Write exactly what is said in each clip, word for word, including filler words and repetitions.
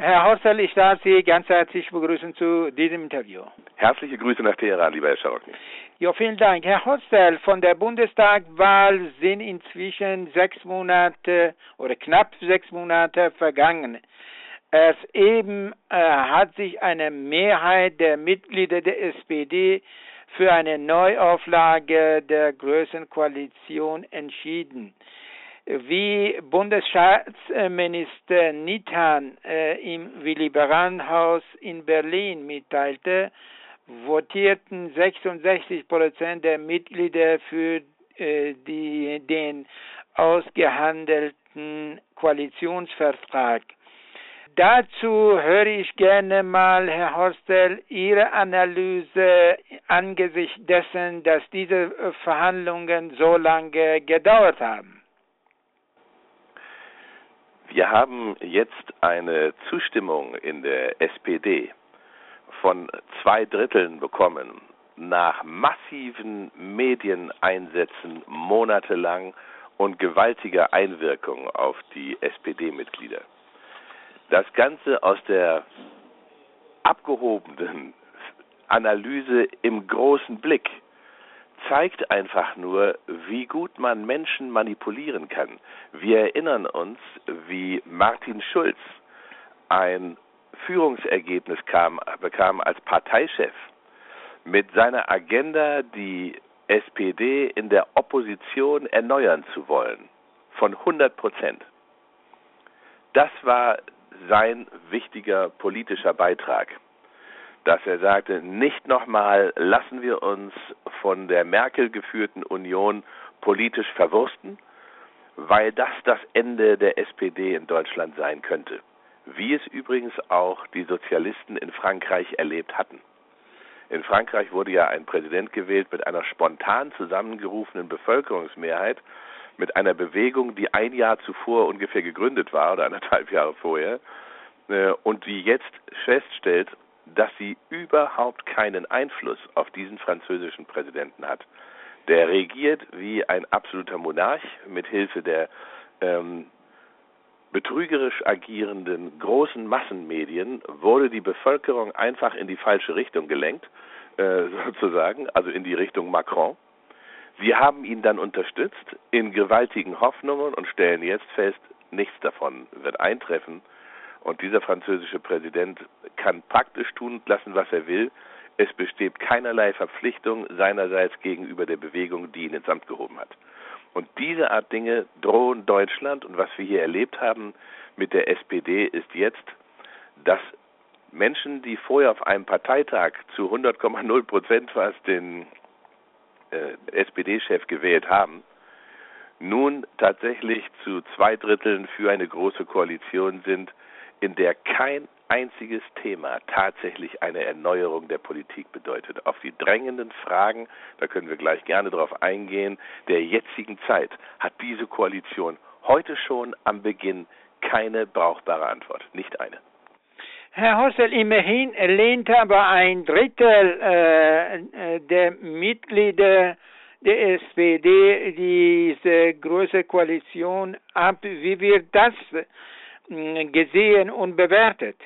Herr Horstel, ich darf Sie ganz herzlich begrüßen zu diesem Interview. Herzliche Grüße nach Teheran, lieber Herr Scharokny. Ja, vielen Dank. Herr Horstel, von der Bundestagswahl sind inzwischen sechs Monate oder knapp sechs Monate vergangen. Erst eben äh, hat sich eine Mehrheit der Mitglieder der S P D für eine Neuauflage der Großen Koalition entschieden. Wie Bundesstaatsminister Nitan äh, im Willy-Brandt-Haus in Berlin mitteilte, votierten sechsundsechzig Prozent der Mitglieder für äh, die, den ausgehandelten Koalitionsvertrag. Dazu höre ich gerne mal, Herr Horstel, Ihre Analyse angesichts dessen, dass diese Verhandlungen so lange gedauert haben. Wir haben jetzt eine Zustimmung in der S P D von zwei Dritteln bekommen, nach massiven Medieneinsätzen monatelang und gewaltiger Einwirkung auf die S P D-Mitglieder. Das Ganze aus der abgehobenen Analyse im großen Blick zeigt einfach nur, wie gut man Menschen manipulieren kann. Wir erinnern uns, wie Martin Schulz ein Führungsergebnis kam, bekam als Parteichef mit seiner Agenda, die S P D in der Opposition erneuern zu wollen, von hundert Prozent. Das war sein wichtiger politischer Beitrag, dass er sagte, nicht nochmal lassen wir uns von der Merkel geführten Union politisch verwursten, weil das das Ende der S P D in Deutschland sein könnte. Wie es übrigens auch die Sozialisten in Frankreich erlebt hatten. In Frankreich wurde ja ein Präsident gewählt mit einer spontan zusammengerufenen Bevölkerungsmehrheit, mit einer Bewegung, die ein Jahr zuvor ungefähr gegründet war, oder anderthalb Jahre vorher, und die jetzt feststellt, dass sie überhaupt keinen Einfluss auf diesen französischen Präsidenten hat. Der regiert wie ein absoluter Monarch mit Hilfe der ähm, betrügerisch agierenden großen Massenmedien wurde die Bevölkerung einfach in die falsche Richtung gelenkt, äh, sozusagen, also in die Richtung Macron. Sie haben ihn dann unterstützt in gewaltigen Hoffnungen und stellen jetzt fest, nichts davon wird eintreffen. Und dieser französische Präsident kann praktisch tun lassen, was er will. Es besteht keinerlei Verpflichtung seinerseits gegenüber der Bewegung, die ihn ins Amt gehoben hat. Und diese Art Dinge drohen Deutschland. Und was wir hier erlebt haben mit der S P D ist jetzt, dass Menschen, die vorher auf einem Parteitag zu hundert Komma null Prozent fast den äh, S P D-Chef gewählt haben, nun tatsächlich zu zwei Dritteln für eine große Koalition sind, in der kein einziges Thema tatsächlich eine Erneuerung der Politik bedeutet. Auf die drängenden Fragen, da können wir gleich gerne drauf eingehen, der jetzigen Zeit hat diese Koalition heute schon am Beginn keine brauchbare Antwort, nicht eine. Herr Horstel, immerhin lehnt aber ein Drittel äh, der Mitglieder der S P D diese große Koalition ab. Wie wird das gesehen und bewertet?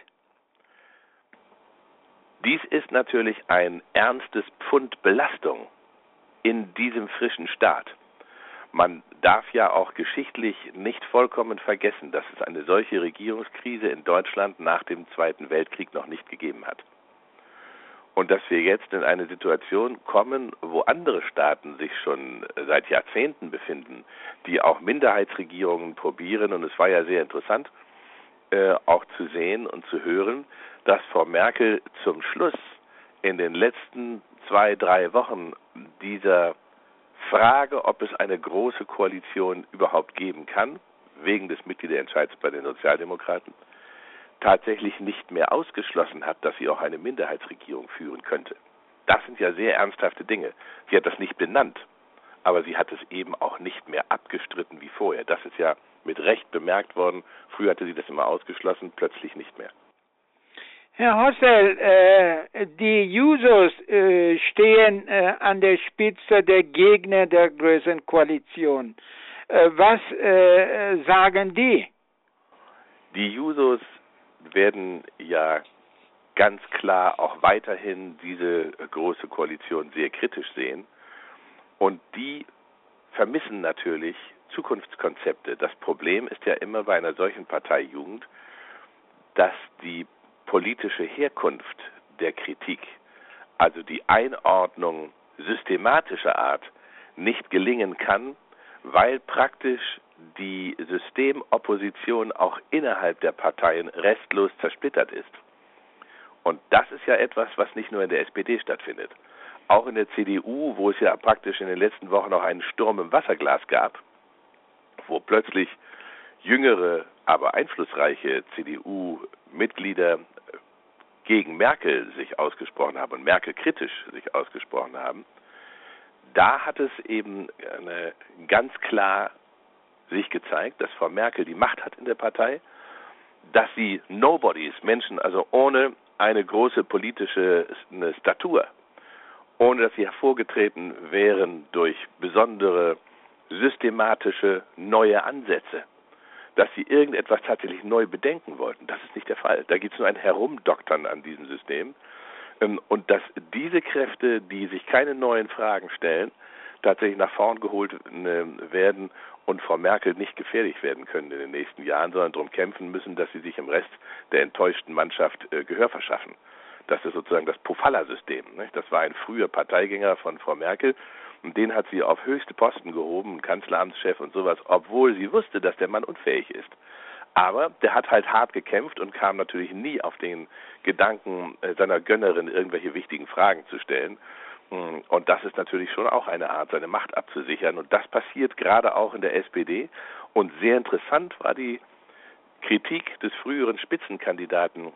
Dies ist natürlich ein ernstes Pfund Belastung in diesem frischen Staat. Man darf ja auch geschichtlich nicht vollkommen vergessen, dass es eine solche Regierungskrise in Deutschland nach dem Zweiten Weltkrieg noch nicht gegeben hat. Und dass wir jetzt in eine Situation kommen, wo andere Staaten sich schon seit Jahrzehnten befinden, die auch Minderheitsregierungen probieren. Und es war ja sehr interessant, äh, auch zu sehen und zu hören, dass Frau Merkel zum Schluss in den letzten zwei, drei Wochen dieser Frage, ob es eine große Koalition überhaupt geben kann, wegen des Mitgliederentscheids bei den Sozialdemokraten, tatsächlich nicht mehr ausgeschlossen hat, dass sie auch eine Minderheitsregierung führen könnte. Das sind ja sehr ernsthafte Dinge. Sie hat das nicht benannt, aber sie hat es eben auch nicht mehr abgestritten wie vorher. Das ist ja mit Recht bemerkt worden. Früher hatte sie das immer ausgeschlossen, plötzlich nicht mehr. Herr Horstel, äh, die Jusos äh, stehen äh, an der Spitze der Gegner der Großen Koalition. Äh, was äh, sagen die? Die Jusos werden ja ganz klar auch weiterhin diese große Koalition sehr kritisch sehen. Und die vermissen natürlich Zukunftskonzepte. Das Problem ist ja immer bei einer solchen Parteijugend, dass die politische Herkunft der Kritik, also die Einordnung systematischer Art, nicht gelingen kann, weil praktisch die Systemopposition auch innerhalb der Parteien restlos zersplittert ist. Und das ist ja etwas, was nicht nur in der S P D stattfindet. Auch in der C D U, wo es ja praktisch in den letzten Wochen auch einen Sturm im Wasserglas gab, wo plötzlich jüngere, aber einflussreiche C D U-Mitglieder gegen Merkel sich ausgesprochen haben und Merkel kritisch sich ausgesprochen haben, da hat es eben eine, ganz klar sich gezeigt, dass Frau Merkel die Macht hat in der Partei, dass sie Nobodies, Menschen also ohne eine große politische eine Statur, ohne dass sie hervorgetreten wären durch besondere systematische neue Ansätze, dass sie irgendetwas tatsächlich neu bedenken wollten. Das ist nicht der Fall. Da gibt es nur ein Herumdoktern an diesem System. Und dass diese Kräfte, die sich keine neuen Fragen stellen, tatsächlich nach vorn geholt werden und Frau Merkel nicht gefährlich werden können in den nächsten Jahren, sondern darum kämpfen müssen, dass sie sich im Rest der enttäuschten Mannschaft Gehör verschaffen. Das ist sozusagen das Pofalla-System. Das war ein früher Parteigänger von Frau Merkel und den hat sie auf höchste Posten gehoben, Kanzleramtschef und sowas, obwohl sie wusste, dass der Mann unfähig ist. Aber der hat halt hart gekämpft und kam natürlich nie auf den Gedanken, seiner Gönnerin irgendwelche wichtigen Fragen zu stellen. Und das ist natürlich schon auch eine Art, seine Macht abzusichern. Und das passiert gerade auch in der S P D. Und sehr interessant war die Kritik des früheren Spitzenkandidaten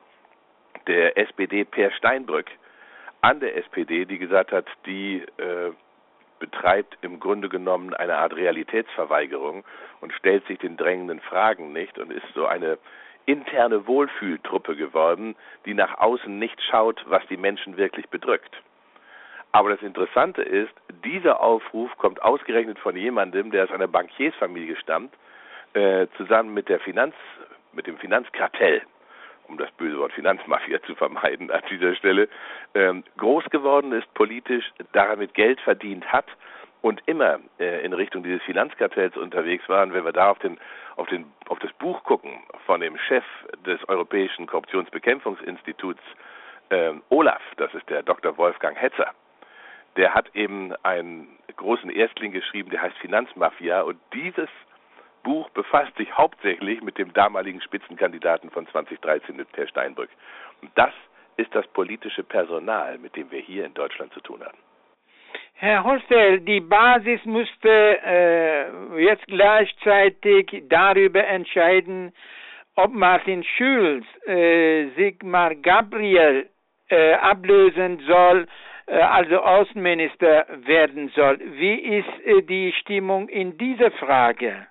der S P D, Per Steinbrück, an der S P D, die gesagt hat, die äh, betreibt im Grunde genommen eine Art Realitätsverweigerung und stellt sich den drängenden Fragen nicht und ist so eine interne Wohlfühltruppe geworden, die nach außen nicht schaut, was die Menschen wirklich bedrückt. Aber das Interessante ist, dieser Aufruf kommt ausgerechnet von jemandem, der aus einer Bankiersfamilie stammt, äh, zusammen mit der Finanz, mit dem Finanzkartell, um das böse Wort Finanzmafia zu vermeiden an dieser Stelle, ähm, groß geworden ist politisch, damit Geld verdient hat und immer äh, in Richtung dieses Finanzkartells unterwegs waren. Wenn wir da auf, den, auf, den, auf das Buch gucken von dem Chef des Europäischen Korruptionsbekämpfungsinstituts äh, Olaf, das ist der Doktor Wolfgang Hetzer, der hat eben einen großen Erstling geschrieben, der heißt Finanzmafia, und dieses Buch befasst sich hauptsächlich mit dem damaligen Spitzenkandidaten von zwanzig dreizehn, mit Per Steinbrück. Und das ist das politische Personal, mit dem wir hier in Deutschland zu tun haben. Herr Holzell, die Basis müsste äh, jetzt gleichzeitig darüber entscheiden, ob Martin Schulz äh, Sigmar Gabriel äh, ablösen soll, äh, also Außenminister werden soll. Wie ist äh, die Stimmung in dieser Frage?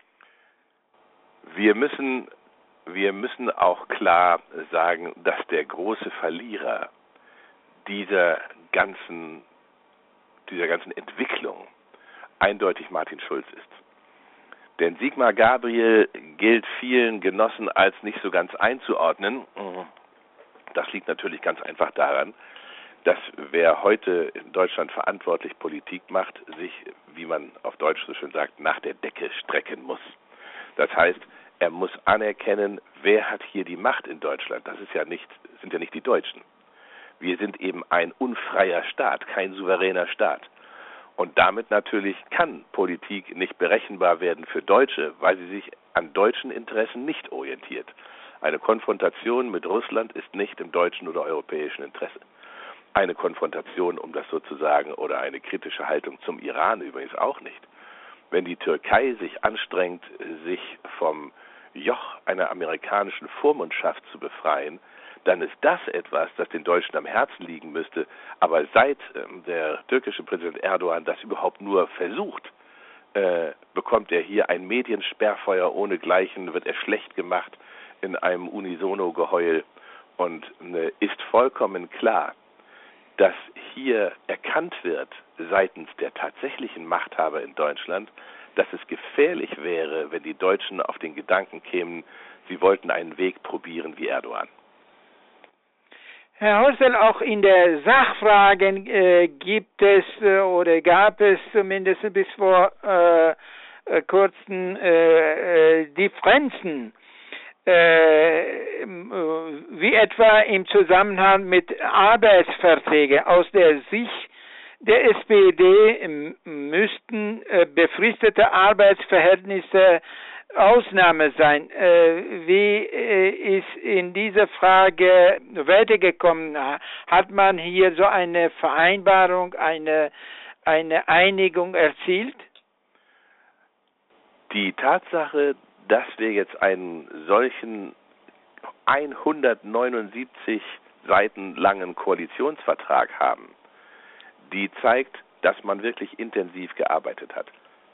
Wir müssen, wir müssen auch klar sagen, dass der große Verlierer dieser ganzen, dieser ganzen Entwicklung eindeutig Martin Schulz ist. Denn Sigmar Gabriel gilt vielen Genossen als nicht so ganz einzuordnen. Das liegt natürlich ganz einfach daran, dass wer heute in Deutschland verantwortlich Politik macht, sich, wie man auf Deutsch so schön sagt, nach der Decke strecken muss. Das heißt, er muss anerkennen, wer hat hier die Macht in Deutschland. Das ist ja nicht, sind ja nicht die Deutschen. Wir sind eben ein unfreier Staat, kein souveräner Staat. Und damit natürlich kann Politik nicht berechenbar werden für Deutsche, weil sie sich an deutschen Interessen nicht orientiert. Eine Konfrontation mit Russland ist nicht im deutschen oder europäischen Interesse. Eine Konfrontation, um das sozusagen, oder eine kritische Haltung zum Iran übrigens auch nicht. Wenn die Türkei sich anstrengt, sich vom Joch einer amerikanischen Vormundschaft zu befreien, dann ist das etwas, das den Deutschen am Herzen liegen müsste. Aber seit ähm, der türkische Präsident Erdogan das überhaupt nur versucht, äh, bekommt er hier ein Mediensperrfeuer ohnegleichen, wird er schlecht gemacht in einem Unisono-Geheul und äh, ist vollkommen klar, dass hier erkannt wird seitens der tatsächlichen Machthaber in Deutschland, dass es gefährlich wäre, wenn die Deutschen auf den Gedanken kämen, Sie wollten einen Weg probieren wie Erdogan. Herr Hostel, auch in der Sachfrage äh, gibt es äh, oder gab es zumindest bis vor äh, äh, kurzen äh, äh, Differenzen, äh, wie etwa im Zusammenhang mit Arbeitsverträgen. Aus der Sicht der S P D müssten äh, befristete Arbeitsverhältnisse Ausnahme sein. Äh, wie äh, ist in dieser Frage weitergekommen? Hat man hier so eine Vereinbarung, eine, eine Einigung erzielt? Die Tatsache, dass wir jetzt einen solchen hundertneunundsiebzig Seiten langen Koalitionsvertrag haben, die zeigt, dass man wirklich intensiv gearbeitet hat.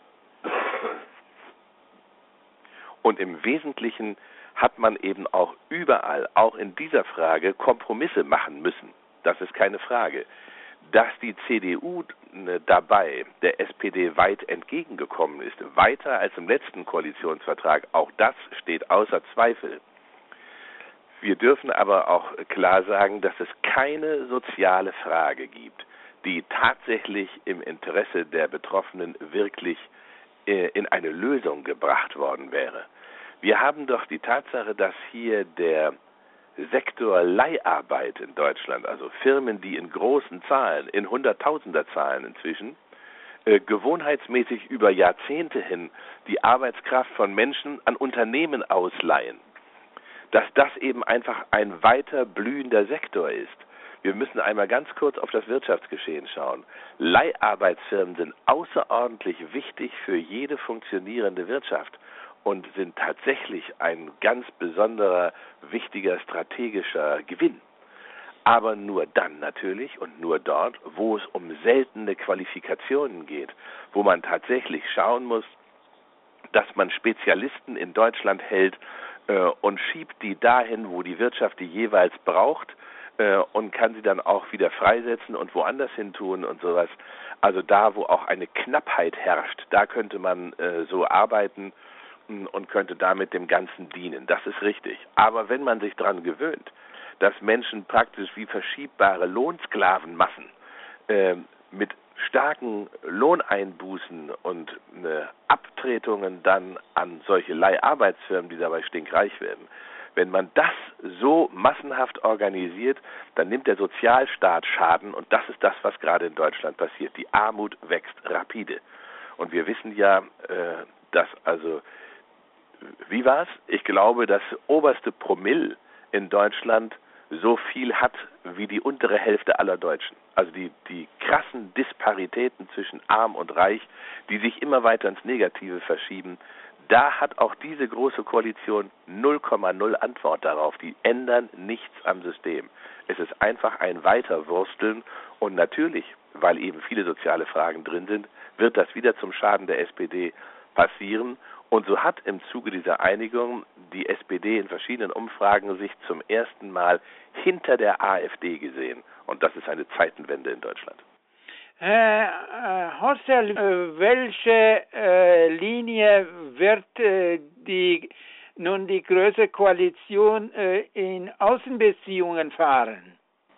Und im Wesentlichen hat man eben auch überall, auch in dieser Frage, Kompromisse machen müssen. Das ist keine Frage. Dass die C D U dabei der S P D weit entgegengekommen ist, weiter als im letzten Koalitionsvertrag, auch das steht außer Zweifel. Wir dürfen aber auch klar sagen, dass es keine soziale Frage gibt, die tatsächlich im Interesse der Betroffenen wirklich äh, in eine Lösung gebracht worden wäre. Wir haben doch die Tatsache, dass hier der Sektor Leiharbeit in Deutschland, also Firmen, die in großen Zahlen, in Hunderttausender Zahlen inzwischen, äh, gewohnheitsmäßig über Jahrzehnte hin die Arbeitskraft von Menschen an Unternehmen ausleihen, dass das eben einfach ein weiter blühender Sektor ist. Wir müssen einmal ganz kurz auf das Wirtschaftsgeschehen schauen. Leiharbeitsfirmen sind außerordentlich wichtig für jede funktionierende Wirtschaft und sind tatsächlich ein ganz besonderer, wichtiger strategischer Gewinn. Aber nur dann natürlich und nur dort, wo es um seltene Qualifikationen geht, wo man tatsächlich schauen muss, dass man Spezialisten in Deutschland hält äh, und schiebt die dahin, wo die Wirtschaft die jeweils braucht, äh, und kann sie dann auch wieder freisetzen und woanders hin tun und sowas. Also da, wo auch eine Knappheit herrscht, da könnte man äh, so arbeiten und könnte damit dem Ganzen dienen. Das ist richtig. Aber wenn man sich daran gewöhnt, dass Menschen praktisch wie verschiebbare Lohnsklavenmassen äh, mit starken Lohneinbußen und äh, Abtretungen dann an solche Leiharbeitsfirmen, die dabei stinkreich werden, wenn man das so massenhaft organisiert, dann nimmt der Sozialstaat Schaden und das ist das, was gerade in Deutschland passiert. Die Armut wächst rapide. Und wir wissen ja, äh, dass also Wie war's? Ich glaube, das oberste Promille in Deutschland so viel hat wie die untere Hälfte aller Deutschen. Also die, die krassen Disparitäten zwischen Arm und Reich, die sich immer weiter ins Negative verschieben, da hat auch diese große Koalition null Komma null Antwort darauf. Die ändern nichts am System. Es ist einfach ein Weiterwursteln und natürlich, weil eben viele soziale Fragen drin sind, wird das wieder zum Schaden der S P D passieren. Und so hat im Zuge dieser Einigung die S P D in verschiedenen Umfragen sich zum ersten Mal hinter der AfD gesehen. Und das ist eine Zeitenwende in Deutschland. Herr äh, Hostel, äh, welche äh, Linie wird äh, die nun die große Koalition äh, in Außenbeziehungen fahren?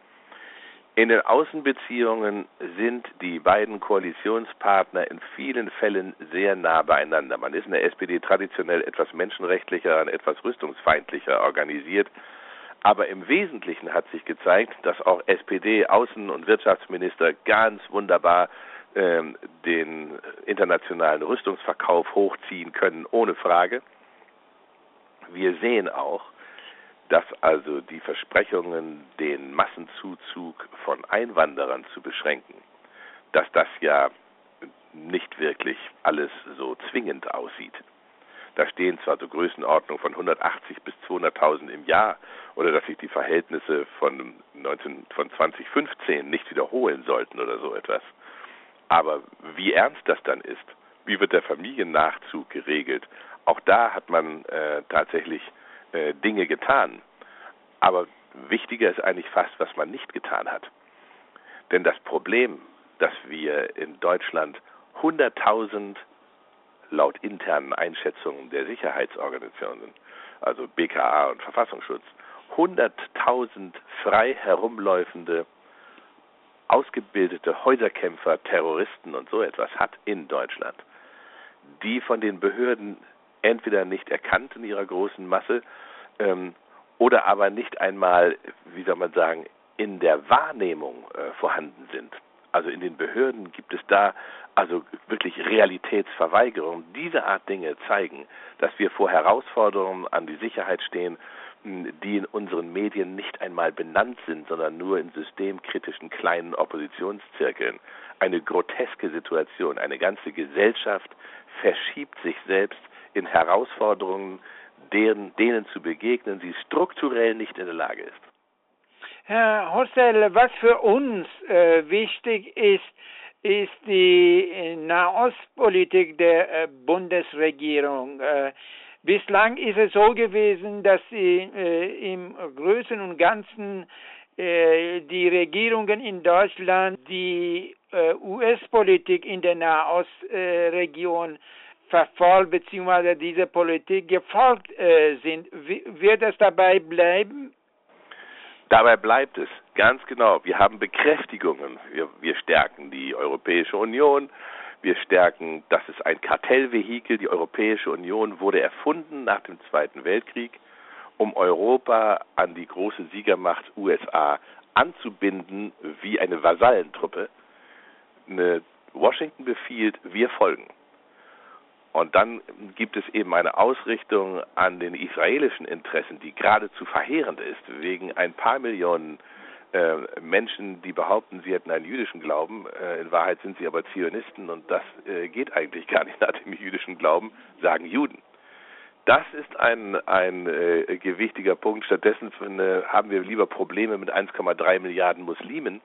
In den Außenbeziehungen sind die beiden Koalitionspartner in vielen Fällen sehr nah beieinander. Man ist in der S P D traditionell etwas menschenrechtlicher und etwas rüstungsfeindlicher organisiert. Aber im Wesentlichen hat sich gezeigt, dass auch S P D-Außen- und Wirtschaftsminister ganz wunderbar ähm, den internationalen Rüstungsverkauf hochziehen können, ohne Frage. Wir sehen auch, dass also die Versprechungen, den Massenzuzug von Einwanderern zu beschränken, dass das ja nicht wirklich alles so zwingend aussieht. Da stehen zwar so Größenordnungen von hundertachtzig bis zweihunderttausend im Jahr oder dass sich die Verhältnisse von, neunzehn, von zwanzig fünfzehn nicht wiederholen sollten oder so etwas. Aber wie ernst das dann ist, wie wird der Familiennachzug geregelt, auch da hat man äh, tatsächlich äh, Dinge getan. Aber wichtiger ist eigentlich fast, was man nicht getan hat. Denn das Problem, dass wir in Deutschland hunderttausend laut internen Einschätzungen der Sicherheitsorganisationen, also B K A und Verfassungsschutz, hunderttausend frei herumläufende, ausgebildete Häuserkämpfer, Terroristen und so etwas hat in Deutschland, die von den Behörden entweder nicht erkannt in ihrer großen Masse ähm, oder aber nicht einmal, wie soll man sagen, in der Wahrnehmung äh, vorhanden sind. Also in den Behörden gibt es da also wirklich Realitätsverweigerung. Diese Art Dinge zeigen, dass wir vor Herausforderungen an die Sicherheit stehen, die in unseren Medien nicht einmal benannt sind, sondern nur in systemkritischen kleinen Oppositionszirkeln. Eine groteske Situation. Eine ganze Gesellschaft verschiebt sich selbst in Herausforderungen, deren, denen zu begegnen sie strukturell nicht in der Lage ist. Herr Hostel, was für uns äh, wichtig ist, ist die Nahostpolitik der äh, Bundesregierung. Äh, bislang ist es so gewesen, dass sie äh, im Großen und Ganzen äh, die Regierungen in Deutschland die äh, U S-Politik in der Nahostregion äh, verfolgt bzw. diese Politik gefolgt äh, sind. W- wird es dabei bleiben? Dabei bleibt es, ganz genau. Wir haben Bekräftigungen. Wir, wir stärken die Europäische Union. Wir stärken, das ist ein Kartellvehikel. Die Europäische Union wurde erfunden nach dem Zweiten Weltkrieg, um Europa an die große Siegermacht U S A anzubinden wie eine Vasallentruppe. Eine Washington befiehlt, wir folgen. Und dann gibt es eben eine Ausrichtung an den israelischen Interessen, die geradezu verheerend ist, wegen ein paar Millionen äh, Menschen, die behaupten, sie hätten einen jüdischen Glauben. Äh, in Wahrheit sind sie aber Zionisten und das äh, geht eigentlich gar nicht nach dem jüdischen Glauben, sagen Juden. Das ist ein, ein äh, gewichtiger Punkt. Stattdessen äh, haben wir lieber Probleme mit eins Komma drei Milliarden Muslimen.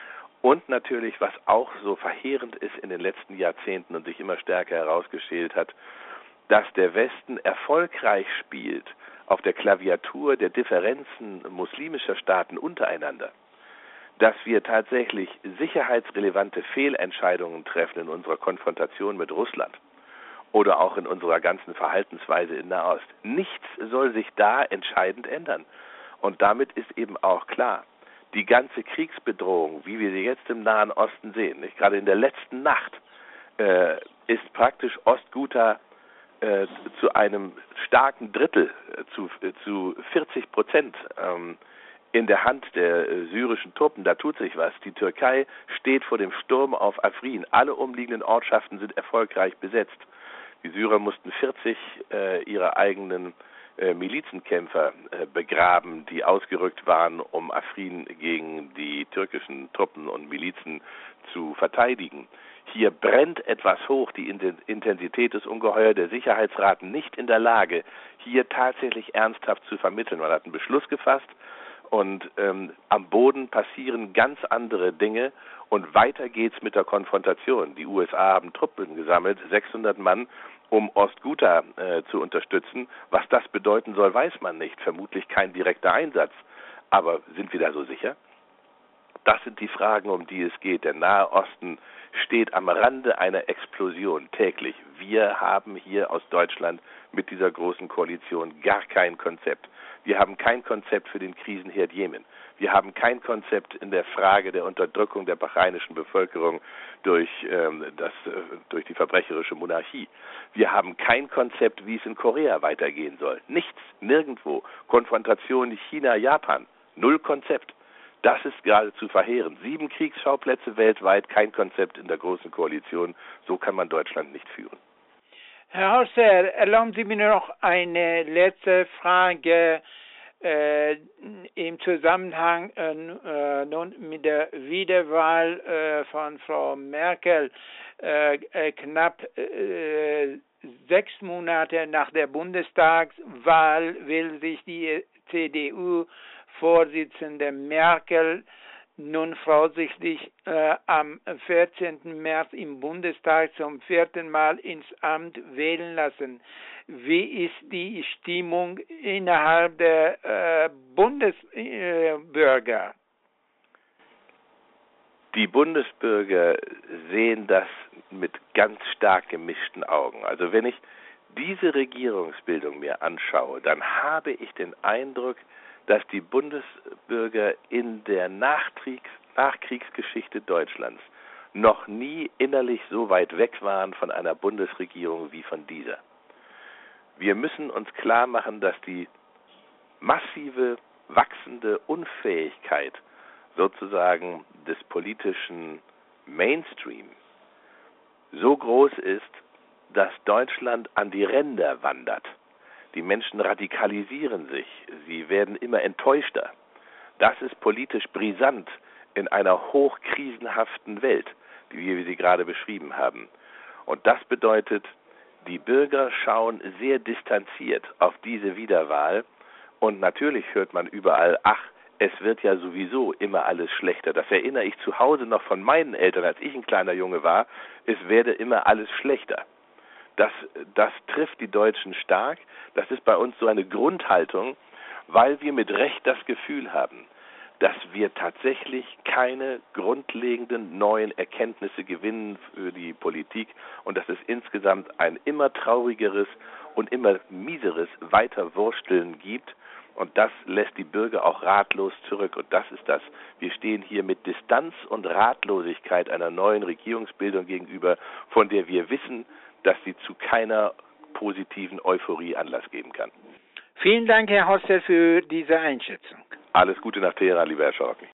Und natürlich, was auch so verheerend ist in den letzten Jahrzehnten und sich immer stärker herausgeschält hat, dass der Westen erfolgreich spielt auf der Klaviatur der Differenzen muslimischer Staaten untereinander. Dass wir tatsächlich sicherheitsrelevante Fehlentscheidungen treffen in unserer Konfrontation mit Russland oder auch in unserer ganzen Verhaltensweise in Nahost. Nichts soll sich da entscheidend ändern. Und damit ist eben auch klar, die ganze Kriegsbedrohung, wie wir sie jetzt im Nahen Osten sehen, nicht? Gerade in der letzten Nacht, äh, ist praktisch Ostghouta äh, zu einem starken Drittel, äh, zu, äh, zu vierzig Prozent ähm, in der Hand der äh, syrischen Truppen. Da tut sich was. Die Türkei steht vor dem Sturm auf Afrin. Alle umliegenden Ortschaften sind erfolgreich besetzt. Die Syrer mussten vierzig äh, ihrer eigenen Äh, Milizenkämpfer äh, begraben, die ausgerückt waren, um Afrin gegen die türkischen Truppen und Milizen zu verteidigen. Hier brennt etwas hoch, die Intensität ist ungeheuer, der Sicherheitsrat nicht in der Lage, hier tatsächlich ernsthaft zu vermitteln. Man hat einen Beschluss gefasst und ähm, am Boden passieren ganz andere Dinge und weiter geht's mit der Konfrontation. Die U S A haben Truppen gesammelt, sechshundert Mann, um Ostghouta äh, zu unterstützen. Was das bedeuten soll, weiß man nicht. Vermutlich kein direkter Einsatz. Aber sind wir da so sicher? Das sind die Fragen, um die es geht. Der Nahe Osten steht am Rande einer Explosion täglich. Wir haben hier aus Deutschland mit dieser großen Koalition gar kein Konzept. Wir haben kein Konzept für den Krisenherd Jemen. Wir haben kein Konzept in der Frage der Unterdrückung der bahreinischen Bevölkerung durch, ähm, das, äh, durch die verbrecherische Monarchie. Wir haben kein Konzept, wie es in Korea weitergehen soll. Nichts, nirgendwo. Konfrontation China-Japan, null Konzept. Das ist geradezu verheerend. Sieben Kriegsschauplätze weltweit, kein Konzept in der Großen Koalition. So kann man Deutschland nicht führen. Herr Hosser, erlauben Sie mir noch eine letzte Frage äh, im Zusammenhang äh, nun mit der Wiederwahl äh, von Frau Merkel. Äh, äh, knapp äh, sechs Monate nach der Bundestagswahl will sich die C D U-Vorsitzende Merkel nun voraussichtlich äh, am vierzehnten März im Bundestag zum vierten Mal ins Amt wählen lassen. Wie ist die Stimmung innerhalb der äh, Bundesbürger? Äh, die Bundesbürger sehen das mit ganz stark gemischten Augen. Also wenn ich diese Regierungsbildung mir anschaue, dann habe ich den Eindruck, dass die Bundesbürger in der Nachkriegs- Nachkriegsgeschichte Deutschlands noch nie innerlich so weit weg waren von einer Bundesregierung wie von dieser. Wir müssen uns klar machen, dass die massive, wachsende Unfähigkeit sozusagen des politischen Mainstream so groß ist, dass Deutschland an die Ränder wandert. Die Menschen radikalisieren sich, sie werden immer enttäuschter. Das ist politisch brisant in einer hochkrisenhaften Welt, wie wir sie gerade beschrieben haben. Und das bedeutet, die Bürger schauen sehr distanziert auf diese Wiederwahl und natürlich hört man überall, ach, es wird ja sowieso immer alles schlechter. Das erinnere ich zu Hause noch von meinen Eltern, als ich ein kleiner Junge war, es werde immer alles schlechter. Das, das trifft die Deutschen stark, das ist bei uns so eine Grundhaltung, weil wir mit Recht das Gefühl haben, dass wir tatsächlich keine grundlegenden neuen Erkenntnisse gewinnen für die Politik und dass es insgesamt ein immer traurigeres und immer mieseres Weiterwursteln gibt. Und das lässt die Bürger auch ratlos zurück. Und das ist das. Wir stehen hier mit Distanz und Ratlosigkeit einer neuen Regierungsbildung gegenüber, von der wir wissen, dass sie zu keiner positiven Euphorie Anlass geben kann. Vielen Dank, Herr Hostel, für diese Einschätzung. Alles Gute nach Teheran, lieber Herr Schorken.